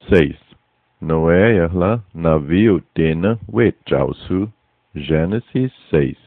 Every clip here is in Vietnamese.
6. Noé ela navio tena wetausu. Gênesis 6.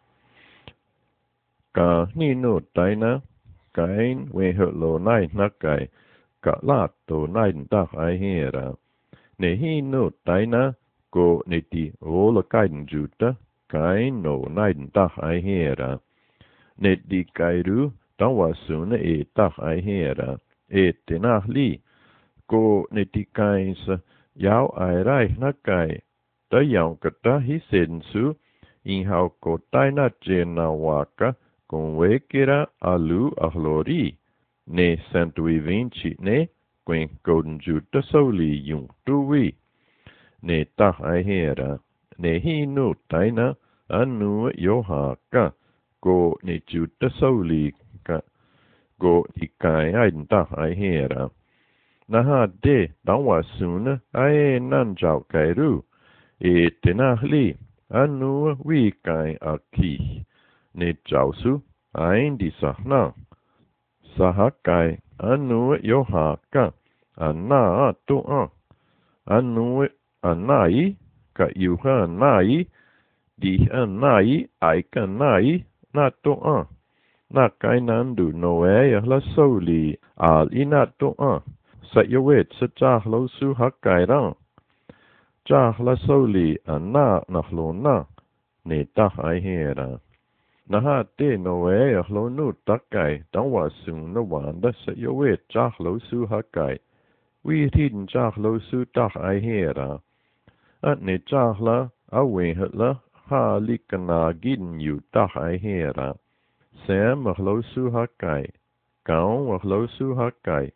Ka nino taina kain wehelo nai nakai ka lato nai tak ai hera. Ne hino taina ko neti ola kain juta kain no nai tak ai hera. Ne di kairu tawasuna e tak ai hera. E tenahli ko neti kainsa yau ai rai nakai ta yau kata hisensu in hau ko taina jena waka com wekera alu ahlori ne 120 ne quen conjuta soli yung tuwi ne ta ai hera ne hinu taina anu yohaka ko ne juta soli ka go ikai ai ta ai hera naha de dawasuna ai nan jau kairu e tenahli anu wi kai aki ne jausu aindi sahna sahakai anu yohaka anna tua anu anai ka yuha nai di anai aika nai na tua na kainandu noe la soli al ina tua sa yowet sa chahlo su hakai ra chahla soli anna nahlona ne tahai hera naha te noe ahlo nu takai tawa sung na wanda sa yowe chahlo su hakai wi tin chahlo su tahai hera at ne chahla awe hetla ha likana gin yu tahai hera sam ahlo su hakai kaun ahlo su hakai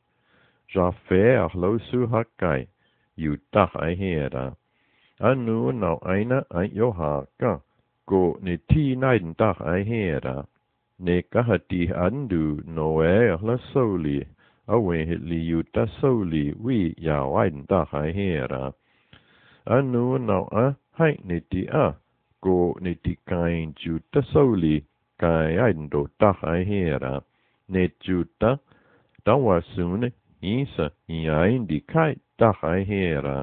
jafe ahlo su hakai yu tahai hera anu nau aina ai yohaka ko ne ti nain tak ai hera ne kahati andu noe la soli awe li yuta soli wi ya wain tak ai hera anu nau a hai ne ti a ko ne ti kain juta soli kai ain do tak ai hera ne juta tawasun isa yain di kai tak ai hera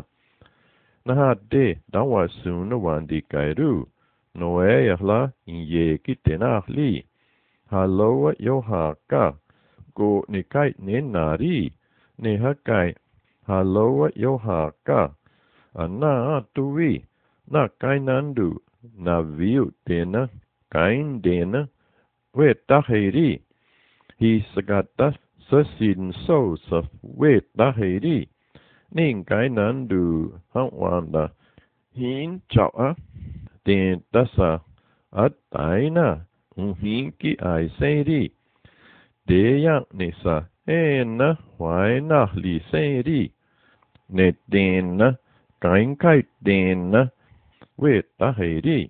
naha de tawasun wan di kairu Noe la inye kitenahli. Haloa yohaka. Go ne kai ne nari. Ne hakai. Haloa yohaka. Ana tuwi. Na kainandu. Na viu tena. Kain dena. We tahiri. Hi sagata sasin so sa we tahiri. Ning kainandu. Hawanda. Hin cha'a. Ten tasa at taina hinki ai seri deya nisa ena waina li seri ne tena kain kai tena we tahiri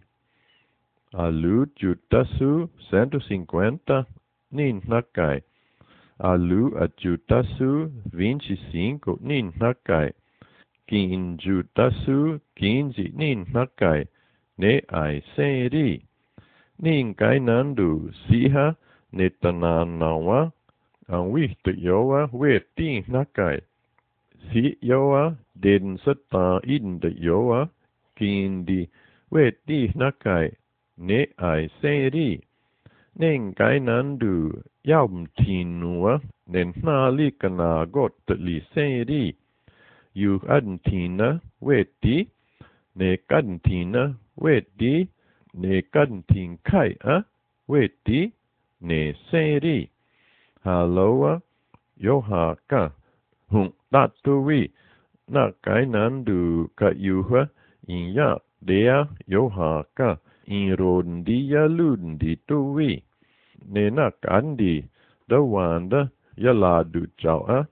alu jutasu 150 nin nakai alu a jutasu 25 nin nakai kin jutasu 15 nin nakai ne ai seri nin kai nandu siha ne tananawa ang wi te yowa we ti nakai si yowa den sata in de yowa kindi we ti nakai ne ai seri nin kai nandu yam tinua nen na li kana got li seri yu antina we ti ne kantina Wedi ne kantin kai a wedi ne seri haloa yohaka hung tatuwi na kai nandu ka yuha in ya dea yohaka in rondia lundi tuwi ne na kandi da wanda yaladu chao a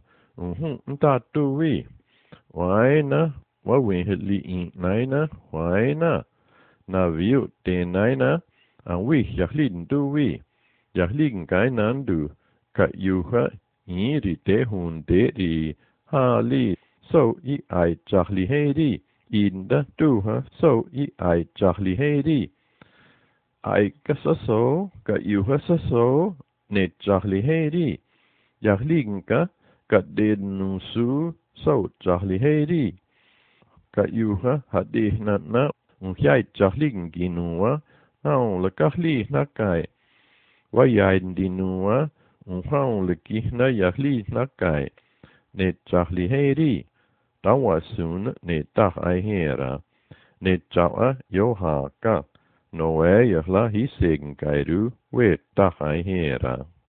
tatuwi waina wa wenheli in naina waina na viu te naina ang wi yahlin tu wi yahlin kai nandu ka yuha iri te hun te di ha li so I ai chahli heri inda tu ha so I ai chahli heri ai kasaso ka yuha saso ne chahli heri yahlin ka den nusu sau chahli heri ka yuha hadi na unhyai chahling ginua au la kahli na kai wa yain dinua unhau le kihna yahli na kai ne chahli heri tawa sun ne tak ai hera ne chawa yoha ka no e yahla hi segen kairu we tak ai hera